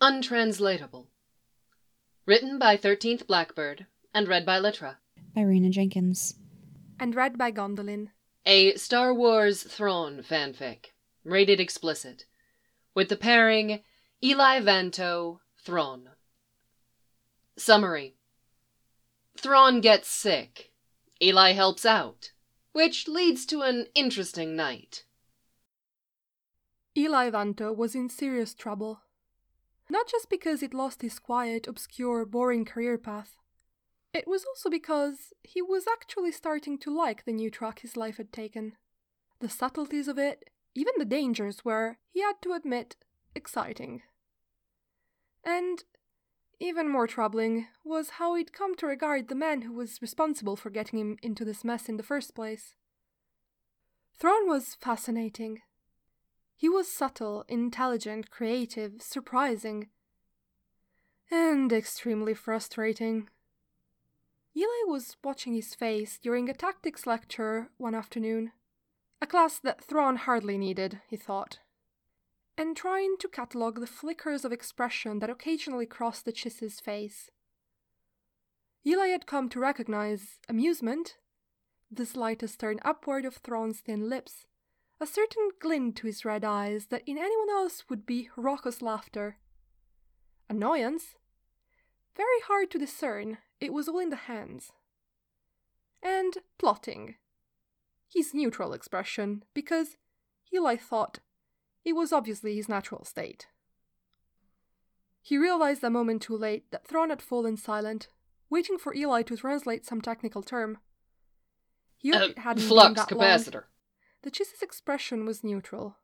Untranslatable. Written by 13th Blackbird and read by Litra. By Rena Jenkins. And read by Gondolin. A Star Wars Thrawn fanfic. Rated explicit. With the pairing Eli Vanto, Thrawn. Summary. Thrawn gets sick. Eli helps out, which leads to an interesting night. Eli Vanto was in serious trouble. Not just because he'd lost his quiet, obscure, boring career path. It was also because he was actually starting to like the new track his life had taken. The subtleties of it, even the dangers, were, he had to admit, exciting. And even more troubling was how he'd come to regard the man who was responsible for getting him into this mess in the first place. Thrawn was fascinating. He was subtle, intelligent, creative, surprising, and extremely frustrating. Eli was watching his face during a tactics lecture one afternoon, a class that Thrawn hardly needed, he thought, and trying to catalogue the flickers of expression that occasionally crossed the Chiss's face. Eli had come to recognize amusement, the slightest turn upward of Thrawn's thin lips, a certain glint to his red eyes that in anyone else would be raucous laughter. Annoyance? Very hard to discern, it was all in the hands. And plotting. His neutral expression, because, Eli thought, it was obviously his natural state. He realized a moment too late that Thrawn had fallen silent, waiting for Eli to translate some technical term. He hoped it hadn't been that Flux capacitor. long. The Chiss's expression was neutral.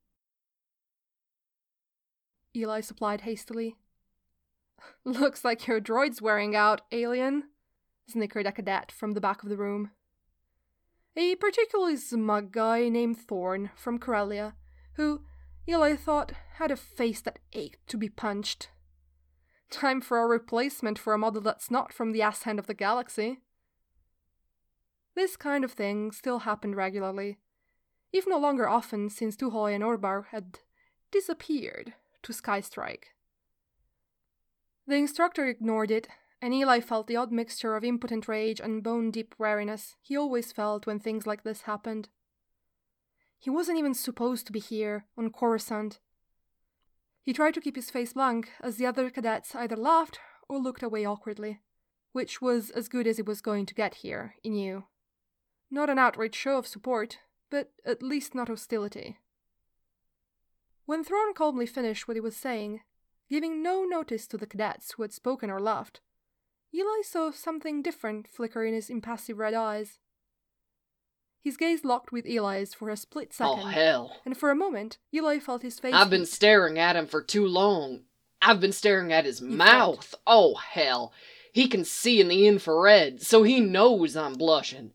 Eli supplied hastily. "Looks like your droid's wearing out, alien," snickered a cadet from the back of the room. A particularly smug guy named Thorn from Corellia, who, Eli thought, had a face that ached to be punched. Time for a replacement for a model that's not from the ass end of the galaxy. This kind of thing still happened regularly, if no longer often since Tuhoy and Orbar had disappeared to Skystrike. The instructor ignored it, and Eli felt the odd mixture of impotent rage and bone-deep wariness he always felt when things like this happened. He wasn't even supposed to be here, on Coruscant. He tried to keep his face blank as the other cadets either laughed or looked away awkwardly, which was as good as it was going to get here, he knew. Not an outright show of support, but at least not hostility. When Thrawn calmly finished what he was saying, giving no notice to the cadets who had spoken or laughed, Eli saw something different flicker in his impassive red eyes. His gaze locked with Eli's for a split second. Oh, hell. And for a moment, Eli felt his face... I've been staring at him for too long. I've been staring at his mouth. Oh, hell. He can see in the infrared, so he knows I'm blushing.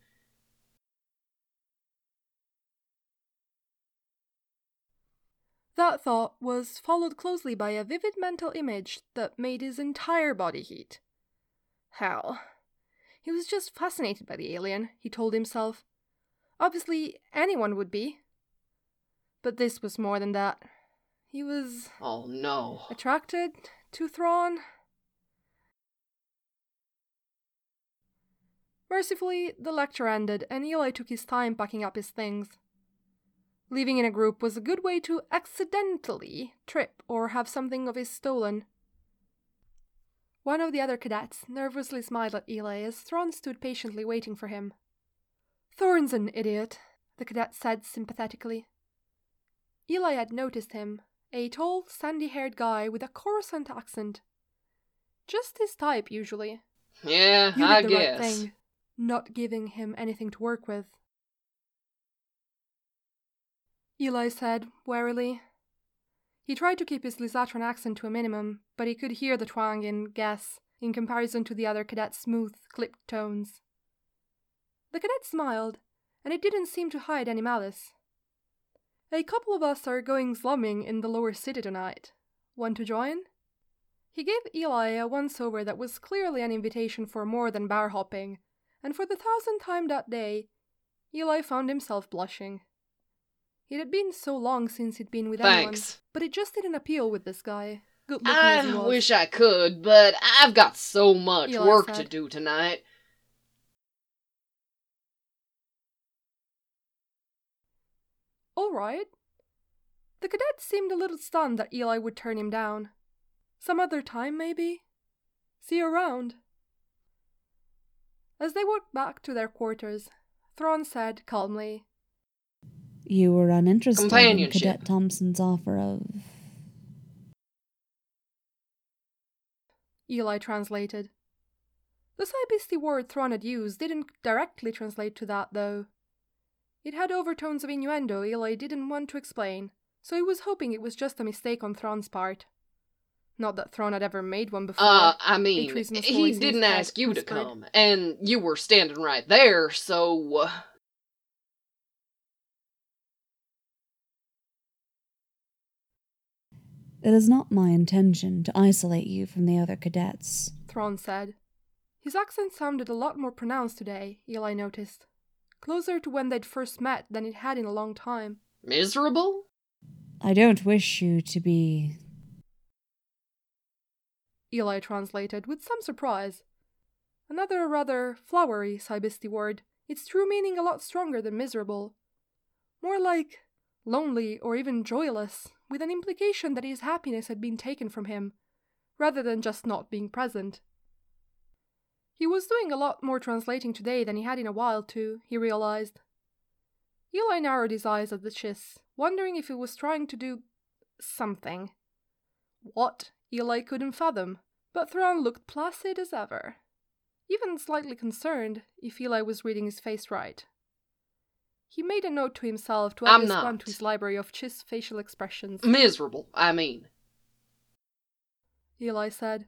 That thought was followed closely by a vivid mental image that made his entire body heat. Hell. He was just fascinated by the alien, he told himself. Obviously, anyone would be. But this was more than that. He was... Oh, no. Attracted to Thrawn. Mercifully, the lecture ended, and Eli took his time packing up his things. Leaving in a group was a good way to accidentally trip or have something of his stolen. One of the other cadets nervously smiled at Eli as Thrawn stood patiently waiting for him. "Thorn's an idiot," the cadet said sympathetically. Eli had noticed him, a tall, sandy-haired guy with a Coruscant accent. Just his type, usually. Yeah, You I did the guess. right thing, not giving him anything to work with. Eli said, warily. He tried to keep his Lysatran accent to a minimum, but he could hear the twang and guess in comparison to the other cadet's smooth, clipped tones. The cadet smiled, and it didn't seem to hide any malice. "A couple of us are going slumming in the lower city tonight. Want to join?" He gave Eli a once-over that was clearly an invitation for more than bar hopping, and for the 1000th time that day, Eli found himself blushing. It had been so long since he'd been with anyone, Thanks. but it just didn't appeal with this guy. good-looking as he I was. wish I could, but I've got so much Eli work to said. do tonight. All right. The cadet seemed a little stunned that Eli would turn him down. Some other time, maybe? See you around. As they walked back to their quarters, Thrawn said calmly, You were uninterested in Companionship. Cadet Thompson's offer of... Eli translated. The Cybeasty word Thrawn had used didn't directly translate to that, though. It had overtones of innuendo Eli didn't want to explain, so he was hoping it was just a mistake on Thrawn's part. Not that Thrawn had ever made one before. I mean, A treasonous he voice in didn't his head ask you to whispered. come, and you were standing right there, so... It is not my intention to isolate you from the other cadets. Thrawn said. His accent sounded a lot more pronounced today, Eli noticed. Closer to when they'd first met than it had in a long time. Miserable? I don't wish you to be... Eli translated with some surprise. Another rather flowery Cybeasty word, its true meaning a lot stronger than miserable. More like lonely or even joyless, with an implication that his happiness had been taken from him, rather than just not being present. He was doing a lot more translating today than he had in a while too, he realized. Eli narrowed his eyes at the chiss, wondering if he was trying to do something. What, Eli couldn't fathom, but Thrawn looked placid as ever. Even slightly concerned, if Eli was reading his face right. He made a note to himself to add I'm this not. one to his library of chiss facial expressions. Miserable, I mean. Eli said.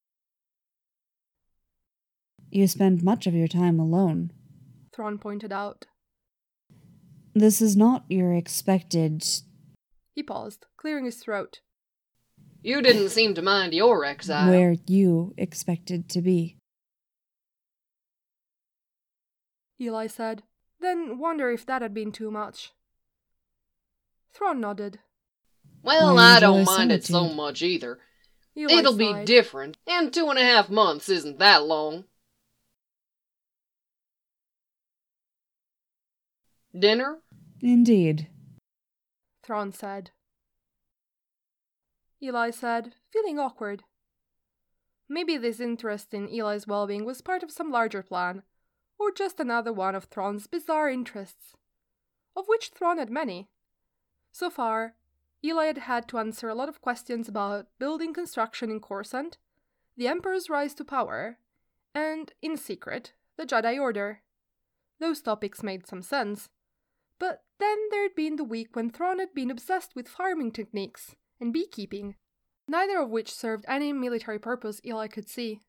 You spend much of your time alone. Thrawn pointed out. This is not your expected... He paused, clearing his throat. You didn't seem to mind your exile. where you expected to be. Eli said, then wonder if that had been too much. Thrawn nodded. Well, I I don't enjoy mind it so solitude. much either. Eli It'll be sighed. different, and 2.5 months isn't that long. Dinner? Indeed. Thrawn said. Eli said, feeling awkward. Maybe this interest in Eli's well-being was part of some larger plan, or just another one of Thrawn's bizarre interests, of which Thrawn had many. So far, Eli had had to answer a lot of questions about building construction in Coruscant, the Emperor's rise to power, and, in secret, the Jedi Order. Those topics made some sense, but then there'd been the week when Thrawn had been obsessed with farming techniques and beekeeping, neither of which served any military purpose Eli could see.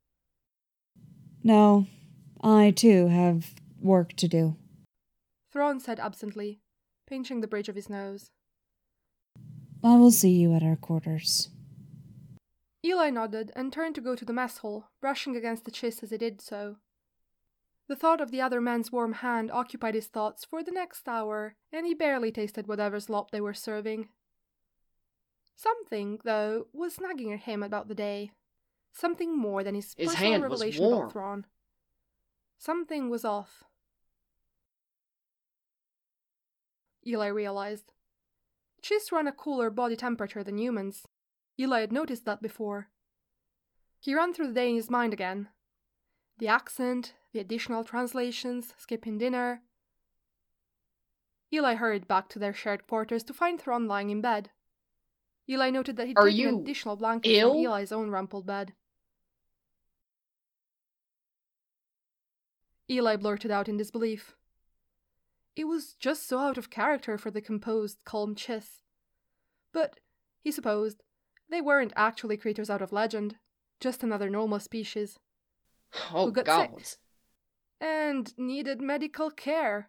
No, I too have work to do. Thrawn said absently, pinching the bridge of his nose. I will see you at our quarters. Eli nodded and turned to go to the mess hall, brushing against the chiss as he did so. The thought of the other man's warm hand occupied his thoughts for the next hour, and he barely tasted whatever slop they were serving. Something, though, was nagging at him about the day. Something more than his personal hand was revelation warm. about Thrawn. Something was off. Eli realized. Chiss ran a cooler body temperature than humans. Eli had noticed that before. He ran through the day in his mind again. The accent, the additional translations, skipping dinner. Eli hurried back to their shared quarters to find Thrawn lying in bed. Eli noted that he'd Are taken an you additional blanket ill? from Eli's own rumpled bed. Eli blurted out in disbelief. It was just so out of character for the composed, calm Chiss. But, he supposed, they weren't actually creatures out of legend, just another normal species. Oh, Who got gods. sick. And needed medical care,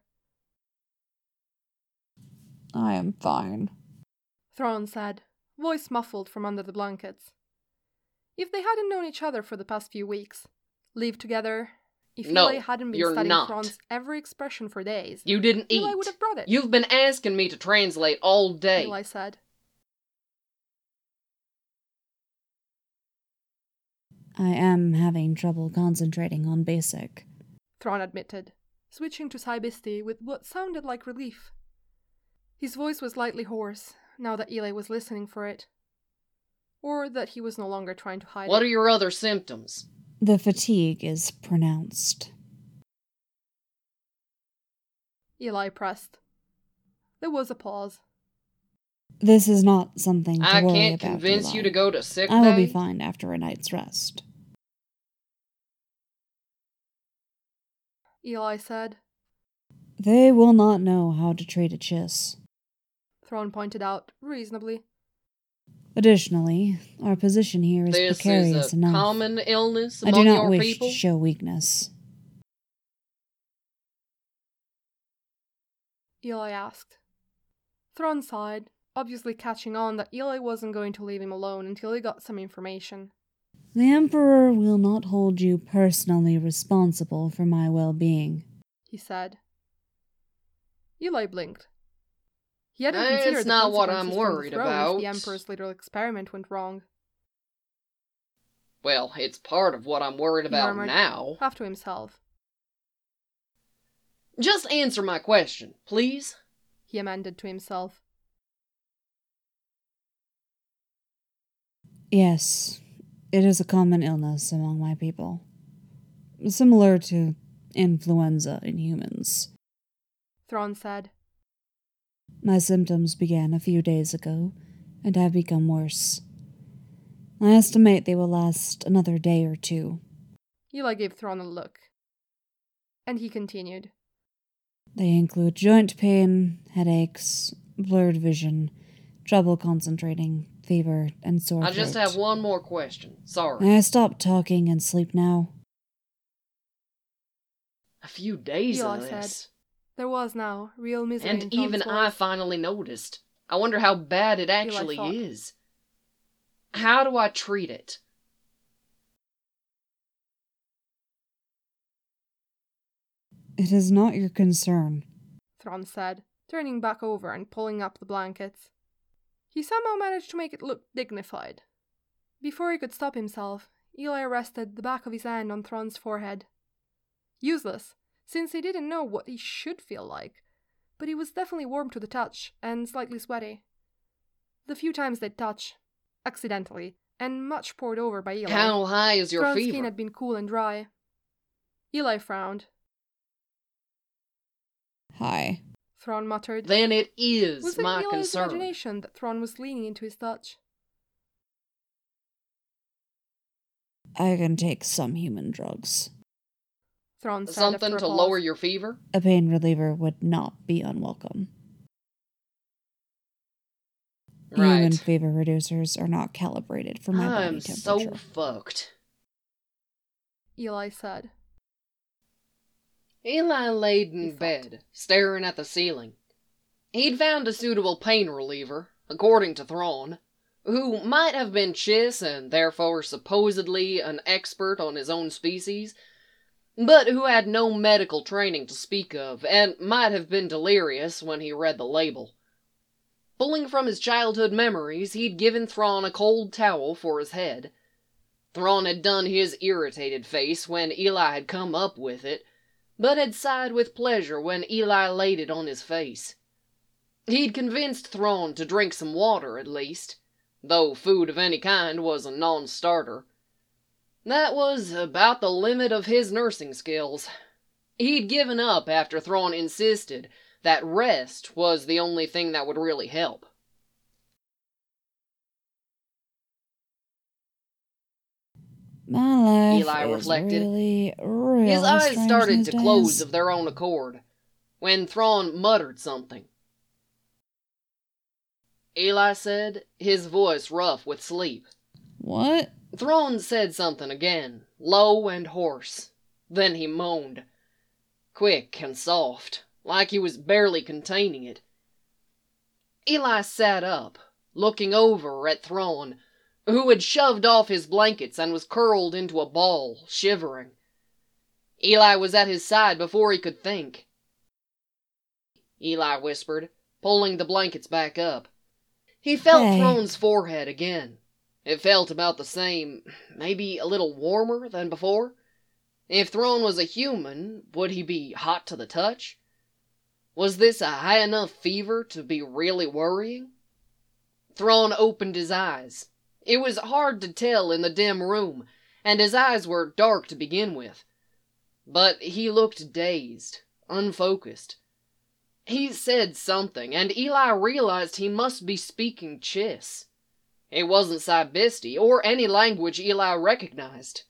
I am fine. Thrawn said, voice muffled from under the blankets. If they hadn't known each other for the past few weeks, lived together, if No, Eli hadn't been you're studying not. Thrawn's every expression for days, You didn't eat. Eli would have brought it, You've been asking me to translate all day. Eli said. I am having trouble concentrating on basic. Thrawn admitted, switching to Cybisti with what sounded like relief. His voice was lightly hoarse, now that Eli was listening for it. Or that he was no longer trying to hide What it. are your other symptoms? The fatigue is pronounced. Eli pressed. There was a pause. This is not something to I worry can't about, convince Eli. you to go to sick I will be bay? fine after a night's rest. Eli said. They will not know how to treat a chiss. Thrawn pointed out, reasonably. Additionally, our position here is This precarious is a enough. common illness I among do not your wish people? to show weakness. Eli asked. Thrawn sighed, obviously catching on that Eli wasn't going to leave him alone until he got some information. The Emperor will not hold you personally responsible for my well-being. He said. Eli blinked. He hadn't considered It's the not what consequences I'm from the worried throne about. if the Emperor's little experiment went wrong. Well, it's part of what I'm worried He about murmured, now. half to himself. Just answer my question, please. He amended to himself. Yes, it is a common illness among my people. Similar to influenza in humans. Thrawn said. My symptoms began a few days ago and have become worse. I estimate they will last another day or two. Eli gave Thrawn a look. And he continued. They include joint pain, headaches, blurred vision, trouble concentrating, fever, and sore I throat. just have one more question. Sorry. May I stop talking and sleep now? A few days Eli of said. this. There was now real misery in And Thrawn's even I voice. finally noticed. I wonder how bad it actually thought. is. How do I treat it? It is not your concern. Thrawn said, turning back over and pulling up the blankets. He somehow managed to make it look dignified. Before he could stop himself, Eli rested the back of his hand on Thrawn's forehead. Useless, since he didn't know what he should feel like, but he was definitely warm to the touch and slightly sweaty. The few times they'd touch, accidentally, and much poured over by Eli. How high is your Thrawn's fever? skin had been cool and dry. Eli frowned. Hi. Thrawn muttered. Then it is Was it my Eli's concern. imagination that Thrawn was leaning into his touch? I can take some human drugs. Thrawn said Something after a to pause. lower your fever? A pain reliever would not be unwelcome. Human Right. fever reducers are not calibrated for my body I'm temperature. so fucked. Eli said. Eli laid He in thought. bed, staring at the ceiling. He'd found a suitable pain reliever, according to Thrawn, who might have been Chiss and therefore supposedly an expert on his own species, but who had no medical training to speak of and might have been delirious when he read the label. Pulling from his childhood memories, he'd given Thrawn a cold towel for his head. Thrawn had done his irritated face when Eli had come up with it, but had sighed with pleasure when Eli laid it on his face. He'd convinced Thrawn to drink some water at least, though food of any kind was a non-starter. That was about the limit of his nursing skills. He'd given up after Thrawn insisted that rest was the only thing that would really help. My life Eli is reflected. really His eyes strange started these to close days. of their own accord, when Thrawn muttered something. Eli said, his voice rough with sleep. What? Thrawn said something again, low and hoarse. Then he moaned. Quick and soft, like he was barely containing it. Eli sat up, looking over at Thrawn, who had shoved off his blankets and was curled into a ball, shivering. Eli was at his side before he could think. Eli whispered, pulling the blankets back up. He felt Hey. Thrawn's forehead again. It felt about the same, maybe a little warmer than before. If Thrawn was a human, would he be hot to the touch? Was this a high enough fever to be really worrying? Thrawn opened his eyes. It was hard to tell in the dim room, and his eyes were dark to begin with. But he looked dazed, unfocused. He said something, and Eli realized he must be speaking Chiss. It wasn't Cybisti, or any language Eli recognized.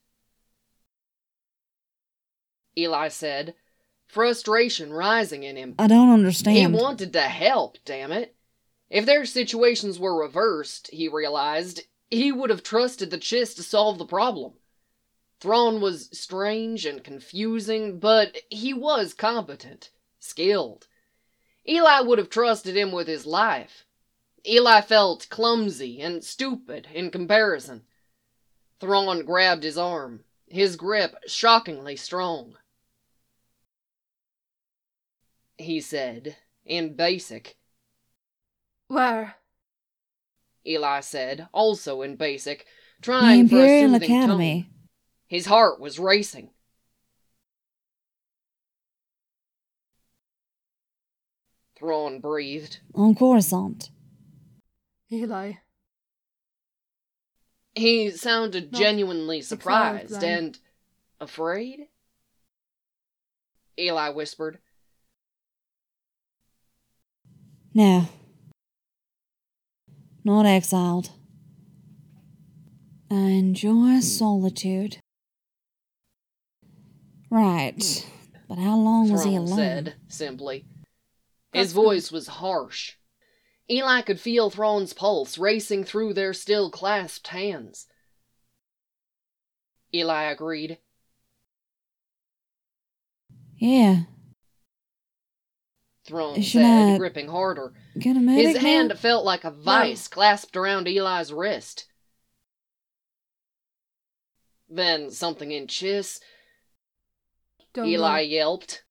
Eli said, frustration rising in him. I don't understand. He wanted to help, damn it. If their situations were reversed, he realized, he would have trusted the Chiss to solve the problem. Thrawn was strange and confusing, but he was competent, skilled. Eli would have trusted him with his life. Eli felt clumsy and stupid in comparison. Thrawn grabbed his arm, his grip shockingly strong. He said, in basic. Where? Eli said, also in basic, The trying for a Imperial soothing Academy. tone. His heart was racing. Thrawn breathed. On Coruscant. Eli. He sounded Not genuinely surprised exiled, then. and afraid? Eli whispered. No. Not exiled. I enjoy solitude. Right. But how long was he Thrawn alone? said, simply. That's His voice was harsh. Eli could feel Thrawn's pulse racing through their still clasped hands. Eli agreed. Yeah. Thrawn Should said, I gripping harder. get a medic His now? hand felt like a vice clasped around Eli's wrist. Then something in Chiss, Don't Eli know. yelped.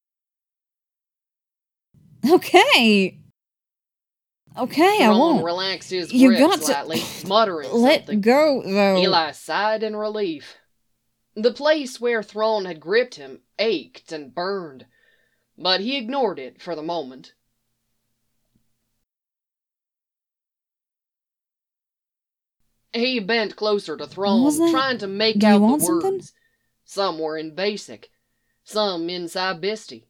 Okay. Okay, I Thrawn won't. relaxed his You grip got to- slightly, muttering Let something. go, though. Eli sighed in relief. The place where Thrawn had gripped him ached and burned, but he ignored it for the moment. He bent closer to Thrawn, was that? trying to make Do you out the want something? words. Some were in basic, some in Cybisti.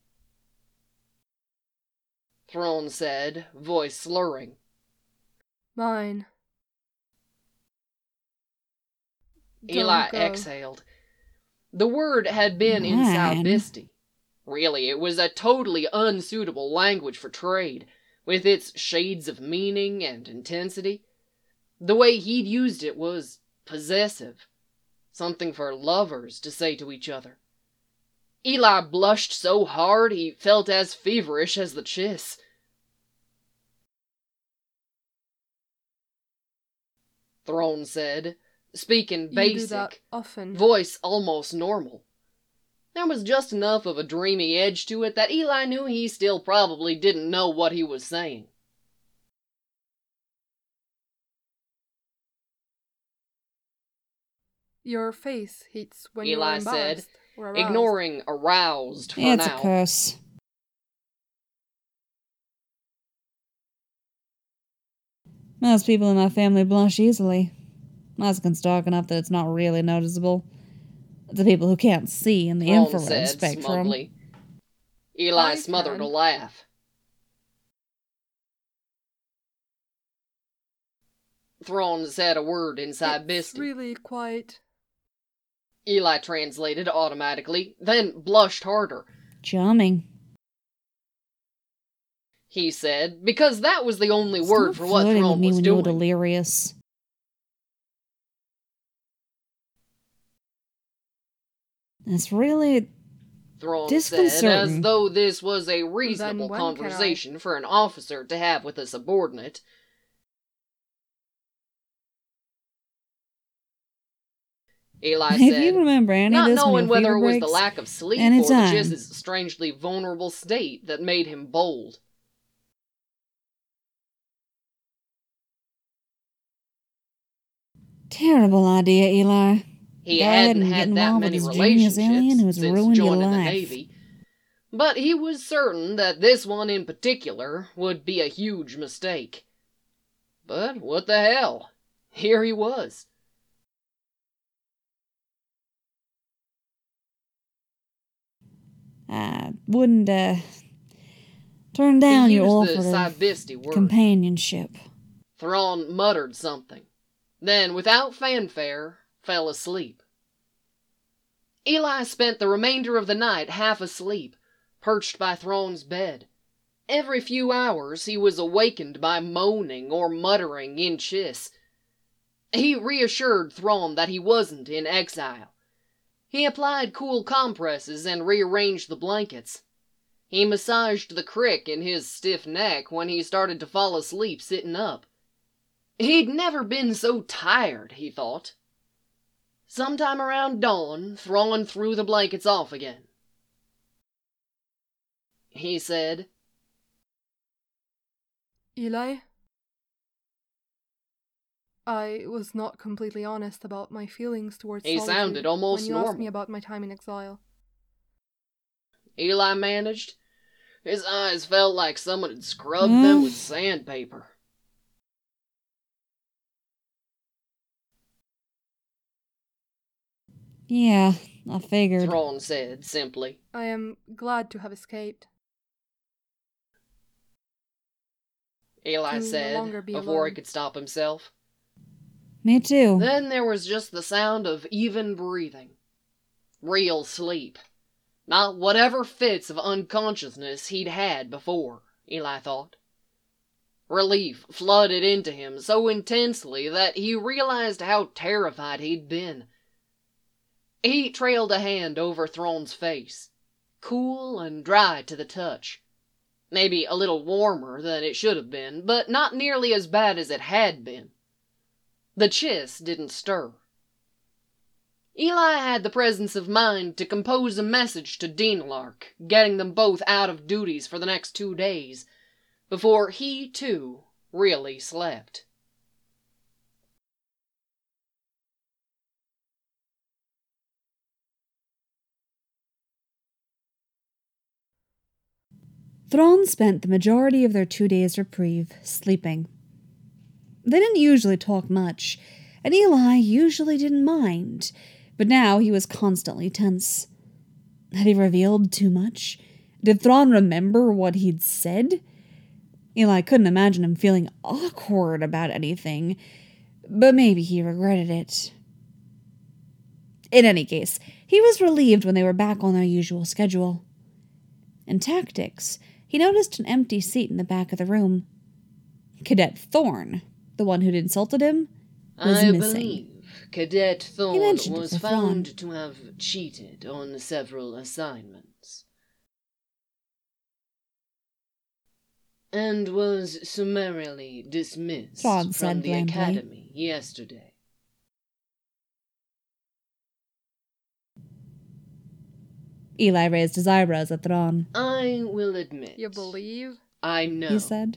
Thrawn said, voice slurring. Mine. Don't Eli go. exhaled. The word had been in Man. Cybisti. Really, it was a totally unsuitable language for trade, with its shades of meaning and intensity. The way he'd used it was possessive. Something for lovers to say to each other. Eli blushed so hard he felt as feverish as the Chiss. Thrawn said, speaking You do basic, that often. voice almost normal. There was just enough of a dreamy edge to it that Eli knew he still probably didn't know what he was saying. Your face heats when you're Eli said, embarrassed or aroused. ignoring aroused for It's now. a curse. Most people in my family blush easily. My skin's dark enough that it's not really noticeable. The people who can't see in the Thrawn infrared said spectrum. smugly. Eli I smothered can. a laugh. Thrawn said a word in It's Cybisti. really quite... Eli translated automatically, then blushed harder. Charming. He said, because that was the only word Stop for what flirting with Thrawn me was when you're doing. delirious. It's really Thrawn said, as disconcerting. though this was a reasonable when can I? conversation for an officer to have with a subordinate. Eli If you said, remember any of not this when knowing your whether fever it was the breaks, lack of sleep or anytime. the Chiss's strangely vulnerable state that made him bold. Terrible idea, Eli. He Go ahead hadn't and get had that involved with many this genius alien who's relationships since ruined your joining the life. Navy, but he was certain that this one in particular would be a huge mistake. But what the hell? Here he was. I wouldn't, turn down He your used the offer of Sybisty word. companionship. Thrawn muttered something, then, without fanfare, fell asleep. Eli spent the remainder of the night half asleep, perched by Thrawn's bed. Every few hours he was awakened by moaning or muttering in Chiss. He reassured Thrawn that he wasn't in exile. He applied cool compresses and rearranged the blankets. He massaged the crick in his stiff neck when he started to fall asleep sitting up. He'd never been so tired, he thought. Sometime around dawn, Thrawn threw the blankets off again. He said, Eli? I was not completely honest about my feelings towards He solitude sounded almost when you asked normal. me about my time in exile. Eli managed. His eyes felt like someone had scrubbed them with sandpaper. Yeah, I figured. Thrawn said simply. I am glad to have escaped. Eli To no said longer be before he alone. could stop himself. Me too. Then there was just the sound of even breathing. Real sleep. Not whatever fits of unconsciousness he'd had before, Eli thought. Relief flooded into him so intensely that he realized how terrified he'd been. He trailed a hand over Thrawn's face, cool and dry to the touch. Maybe a little warmer than it should have been, but not nearly as bad as it had been. The Chiss didn't stir. Eli had the presence of mind to compose a message to Dienelark, getting them both out of duties for the next 2 days, before he, too, really slept. Thrawn spent the majority of their 2 days' reprieve sleeping. They didn't usually talk much, and Eli usually didn't mind, but now he was constantly tense. Had he revealed too much? Did Thrawn remember what he'd said? Eli couldn't imagine him feeling awkward about anything, but maybe he regretted it. In any case, he was relieved when they were back on their usual schedule. In tactics, he noticed an empty seat in the back of the room. Cadet Thorn, the one who'd insulted him, was I missing. believe Cadet Thorn mentioned it was to found Thrawn. to have cheated on several assignments. And was summarily dismissed Thrawn said from the blandly. academy yesterday. Eli raised his eyebrows at Thrawn. I will admit. You believe? I know. He said.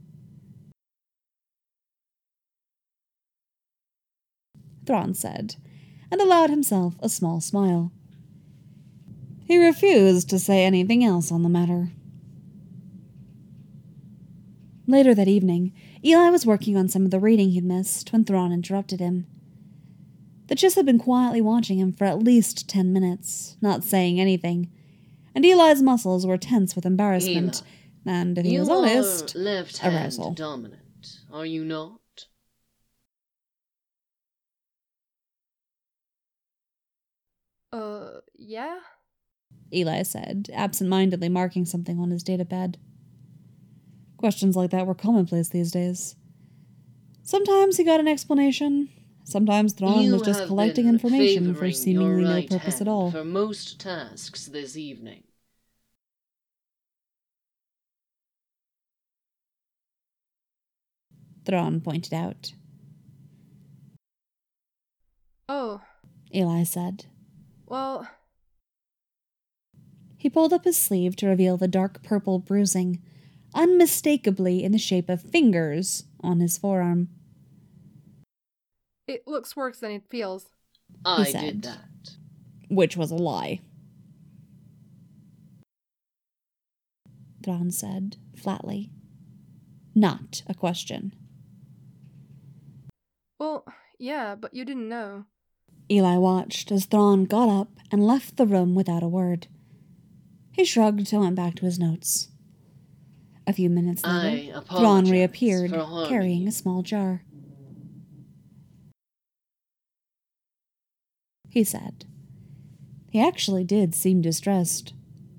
Thrawn said, and allowed himself a small smile. He refused to say anything else on the matter. Later that evening, Eli was working on some of the reading he'd missed when Thrawn interrupted him. The Chiss had been quietly watching him for at least 10 minutes, not saying anything, and Eli's muscles were tense with embarrassment, and, if he was honest, you are left-hand arousal. dominant, are you not? Yeah? Eli said, absent-mindedly marking something on his datapad. Questions like that were commonplace these days. Sometimes he got an explanation. Sometimes Thrawn was just collecting information for seemingly no purpose at all. For most tasks this evening. Thrawn pointed out. Oh, Eli said. well, He pulled up his sleeve to reveal the dark purple bruising, unmistakably in the shape of fingers, on his forearm. It looks worse than it feels. I said. did that. Which was a lie. Thrawn said, flatly. Not a question. Well, yeah, but you didn't know. Eli watched as Thrawn got up and left the room without a word. He shrugged and went back to his notes. A few minutes later, Thrawn reappeared, carrying a small jar. He said. He actually did seem distressed.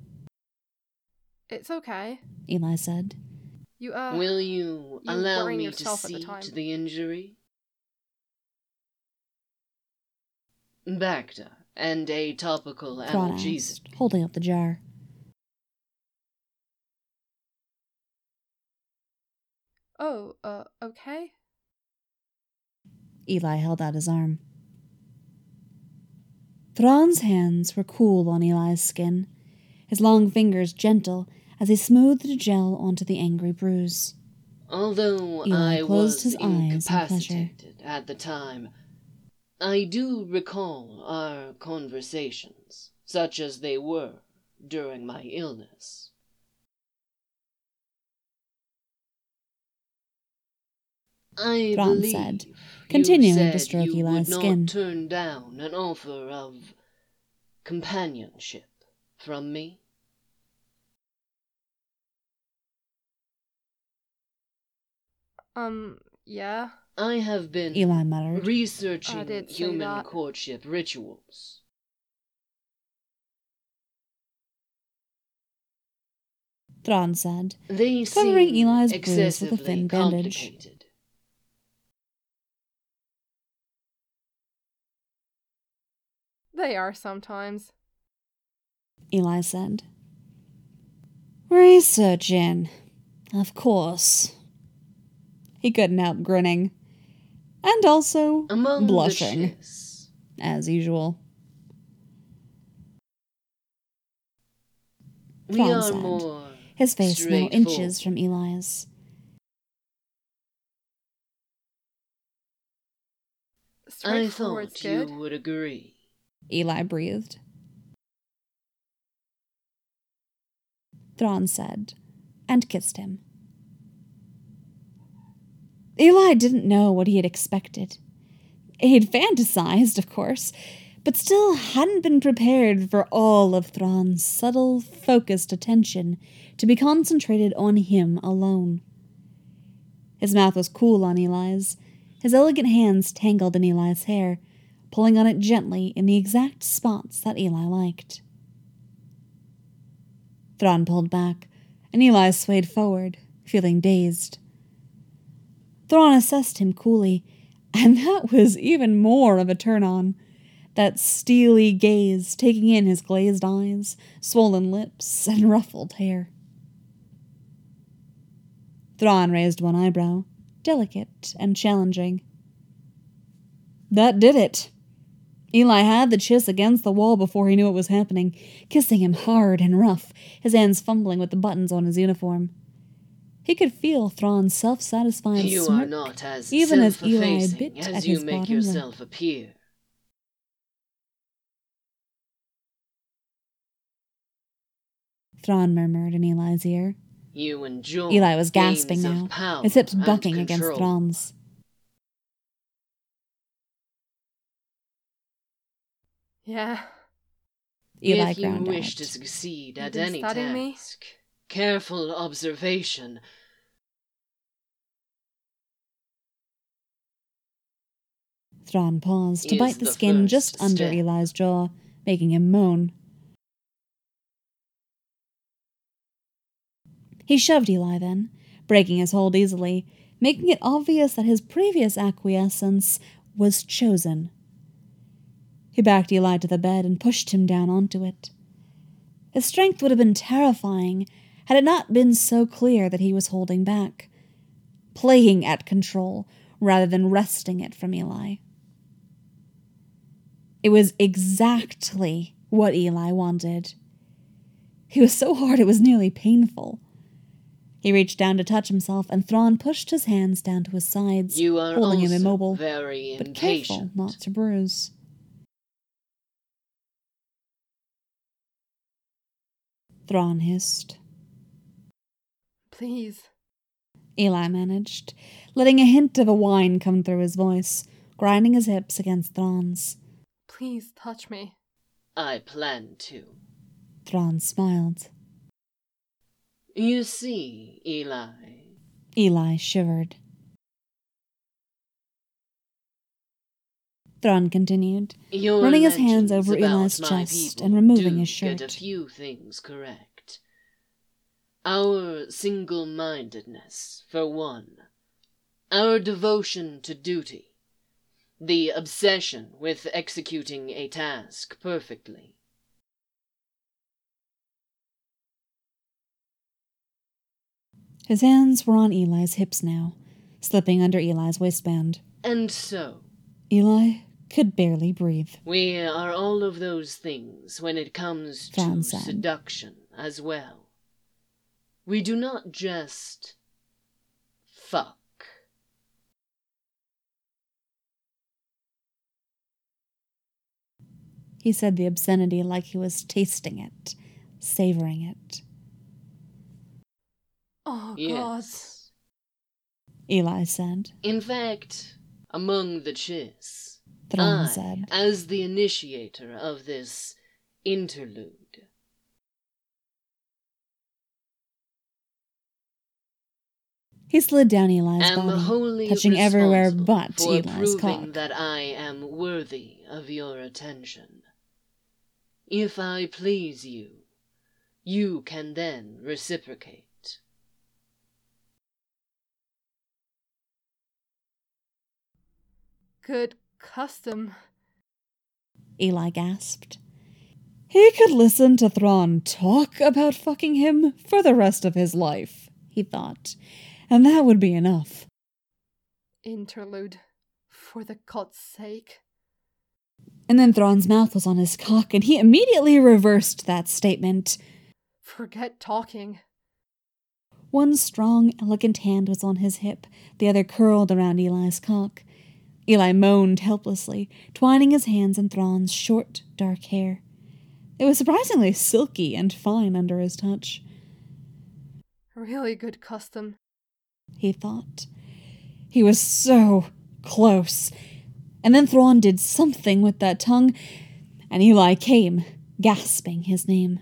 It's okay. Eli said. Will you allow me to yourself see at the time. to the injury? Bacta and a topical Thrawn analgesic. asked, holding up the jar. Oh, okay. Eli held out his arm. Thrawn's hands were cool on Eli's skin, his long fingers gentle as he smoothed the gel onto the angry bruise. Although Eli I closed was his eyes in pleasure. incapacitated at the time, I do recall our conversations, such as they were during my illness. I Thrawn believe said, you continuing said to stroke you Eli's would not skin. turn down an offer of companionship from me. Yeah. I have been Eli muttered. I researching did say human that. courtship rituals. Thrawn said, They covering seem Eli's bruise with a excessively thin bandage. complicated. They are sometimes. Eli said. Researching. Of course. He couldn't help grinning. And also Among blushing, the Chiss, as usual. we Thrawn are said, more his face now inches straightforward. from Eli's. I Straightforward's thought you good. would agree. Eli breathed. Thrawn said, and kissed him. Eli didn't know what he had expected. He'd fantasized, of course, but still hadn't been prepared for all of Thrawn's subtle, focused attention to be concentrated on him alone. His mouth was cool on Eli's, his elegant hands tangled in Eli's hair, pulling on it gently in the exact spots that Eli liked. Thrawn pulled back, and Eli swayed forward, feeling dazed. Thrawn assessed him coolly, and that was even more of a turn-on. That steely gaze taking in his glazed eyes, swollen lips, and ruffled hair. Thrawn raised one eyebrow, delicate and challenging. That did it. Eli had the Chiss against the wall before he knew what was happening, kissing him hard and rough, his hands fumbling with the buttons on his uniform. He could feel Thrawn's self-satisfied You smirk, are not as even as Eli self-effacing bit as at you his make bottom lip. yourself appear. Thrawn murmured in Eli's ear. You enjoy Eli was gasping games of now, power his hips and bucking against control. Thrawn's. Yeah. Eli If you ground wish out. to succeed You've at been any studying me? task, careful observation. Thrawn paused to Is bite the the skin first just under step. Eli's jaw, making him moan. He shoved Eli then, breaking his hold easily, making it obvious that his previous acquiescence was chosen. He backed Eli to the bed and pushed him down onto it. His strength would have been terrifying had it not been so clear that he was holding back, playing at control rather than wresting it from Eli. It was exactly what Eli wanted. He was so hard it was nearly painful. He reached down to touch himself, and Thrawn pushed his hands down to his sides, You are holding him also immobile, very but careful impatient. not to bruise. Thrawn hissed. Please. Eli managed, letting a hint of a whine come through his voice, grinding his hips against Thrawn's. Please touch me. I plan to. Thrawn smiled. You see, Eli. Eli shivered. Thrawn continued, Your running his hands legends over about Eli's my chest people and removing do his shirt. Get a few things correct. Our single-mindedness, for one. Our devotion to duty. The obsession with executing a task perfectly. His hands were on Eli's hips now, slipping under Eli's waistband. And so, Eli could barely breathe. we are all of those things when it comes Thrawn to said. seduction as well. We do not just fuck. He said the obscenity like he was tasting it, savoring it. Oh, Yes. Eli said. In fact, among the chiss, Thrawn I, said. as the initiator of this interlude, He slid down Eli's am body, wholly touching everywhere responsible but for Eli's proving cock. that I am worthy of your attention. If I please you, you can then reciprocate. Good custom. Eli gasped. He could listen to Thrawn talk about fucking him for the rest of his life, he thought, and that would be enough. Interlude. For the god's sake. And then Thrawn's mouth was on his cock, and he immediately reversed that statement. Forget talking. One strong, elegant hand was on his hip, the other curled around Eli's cock. Eli moaned helplessly, twining his hands in Thrawn's short, dark hair. It was surprisingly silky and fine under his touch. Really good custom. He thought. He was so close. And then Thrawn did something with that tongue, and Eli came, gasping his name.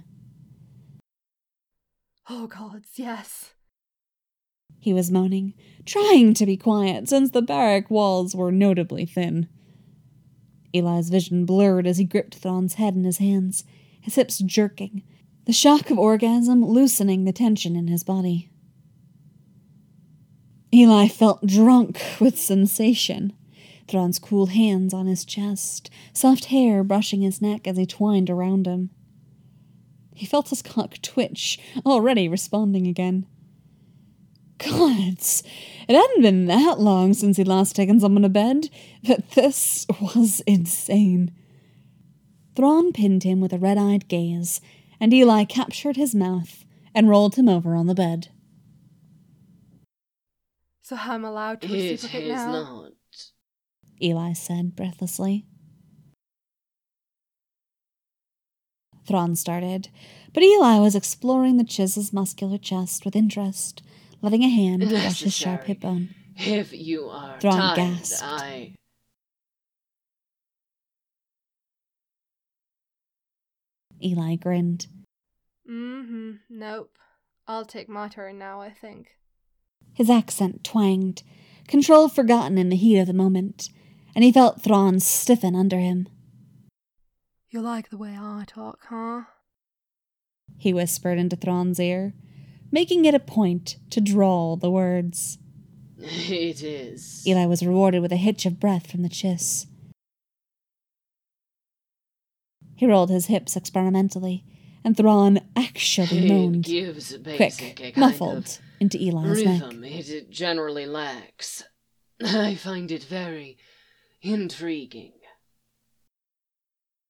Oh gods, yes. He was moaning, trying to be quiet, since the barrack walls were notably thin. Eli's vision blurred as he gripped Thrawn's head in his hands, his hips jerking, the shock of orgasm loosening the tension in his body. Eli felt drunk with sensation. Thrawn's cool hands on his chest, soft hair brushing his neck as he twined around him. He felt his cock twitch, already responding again. Gods, it hadn't been that long since he'd last taken someone to bed, but this was insane. Thrawn pinned him with a red-eyed gaze, and Eli captured his mouth and rolled him over on the bed. So I'm allowed to It reciprocate is now? not. Eli said breathlessly. Thrawn started, but Eli was exploring the Chiz's muscular chest with interest, letting a hand brush his sharp hip bone. If you are Thrawn tired, gasped. Eli grinned. Nope. I'll take my turn now, I think. His accent twanged, control forgotten in the heat of the moment, and he felt Thrawn stiffen under him. You like the way I talk, huh? He whispered into Thrawn's ear, making it a point to drawl the words. It is. Eli was rewarded with a hitch of breath from the Chiss. He rolled his hips experimentally, and Thrawn actually moaned, It gives basic quick, a kind muffled, of into Eli's rhythm neck. it generally lacks. I find it very intriguing.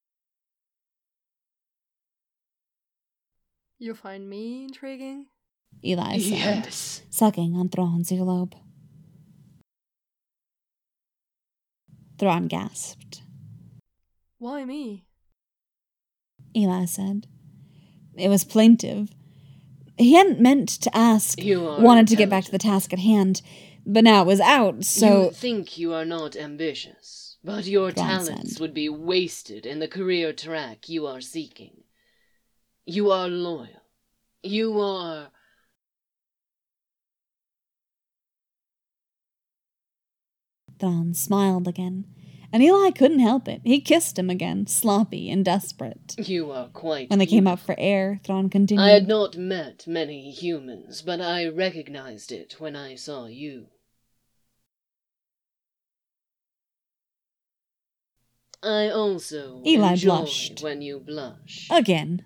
You find me intriguing? Eli said, Yes. sucking on Thrawn's earlobe. Thrawn gasped. Why me? Eli said. It was plaintive. He hadn't meant to ask, You are wanted to get back to the task at hand, but now it was out, so... You think you are not ambitious, but your Thrawn talents said. would be wasted in the career track you are seeking. You are loyal. You are... Thrawn smiled again, and Eli couldn't help it. He kissed him again, sloppy and desperate. You are quite When they came up beautiful. for air, Thrawn continued. I had not met many humans, but I recognized it when I saw you. I also Eli enjoy blushed. when you blush. Again.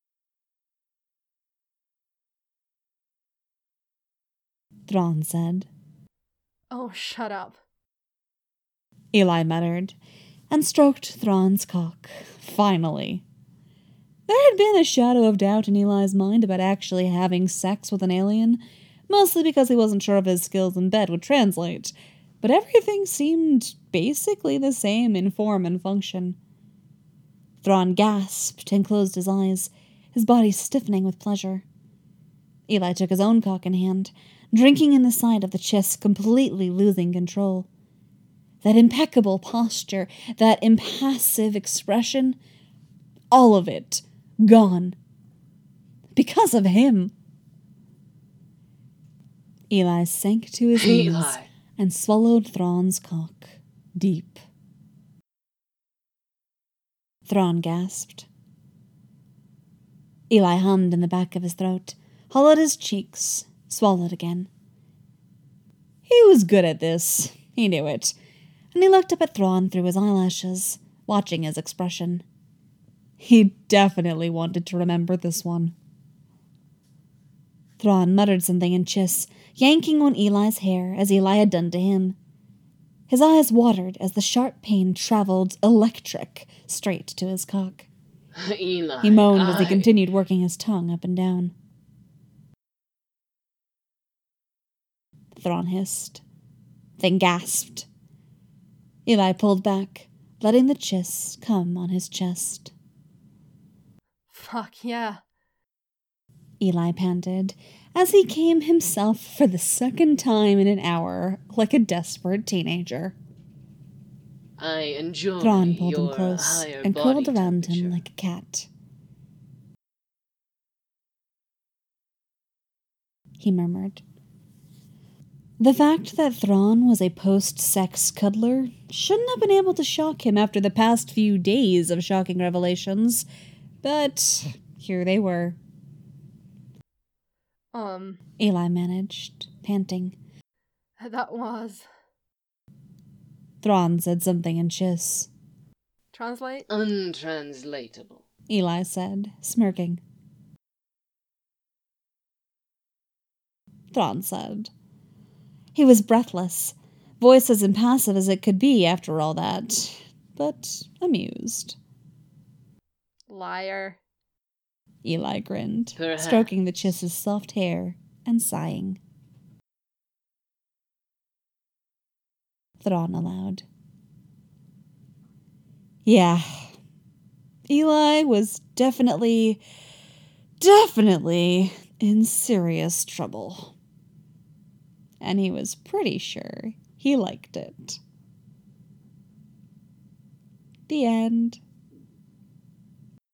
Thrawn said. Oh, shut up. Eli muttered, and stroked Thrawn's cock. Finally. There had been a shadow of doubt in Eli's mind about actually having sex with an alien, mostly because he wasn't sure if his skills in bed would translate, but everything seemed basically the same in form and function. Thrawn gasped and closed his eyes, his body stiffening with pleasure. Eli took his own cock in hand, drinking in the sight of the chiss, completely losing control. That impeccable posture, that impassive expression, all of it gone. Because of him. Eli sank to his knees Eli. and swallowed Thrawn's cock deep. Thrawn gasped. Eli hummed in the back of his throat, hollowed his cheeks, swallowed again. He was good at this. He knew it. And he looked up at Thrawn through his eyelashes, watching his expression. He definitely wanted to remember this one. Thrawn muttered something in Chiss, yanking on Eli's hair as Eli had done to him. His eyes watered as the sharp pain traveled electric straight to his cock. Eli. He moaned as he continued working his tongue up and down. Thrawn hissed, then gasped. Eli pulled back, letting the chiss come on his chest. Fuck yeah. Eli panted, as he came himself for the second time in an hour, like a desperate teenager. I enjoy Thrawn pulled him your close higher and body curled around temperature. him like a cat. He murmured. The fact that Thrawn was a post-sex cuddler shouldn't have been able to shock him after the past few days of shocking revelations, but here they were. Eli managed, panting. That was... Thrawn said something in Chiss. Translate? Untranslatable. Eli said, smirking. Thrawn said. He was breathless, voice as impassive as it could be after all that, but amused. Liar. Eli grinned, Perhaps. stroking the Chiss's soft hair and sighing. Thrawn allowed. Yeah. Eli was definitely in serious trouble. And he was pretty sure he liked it. The end.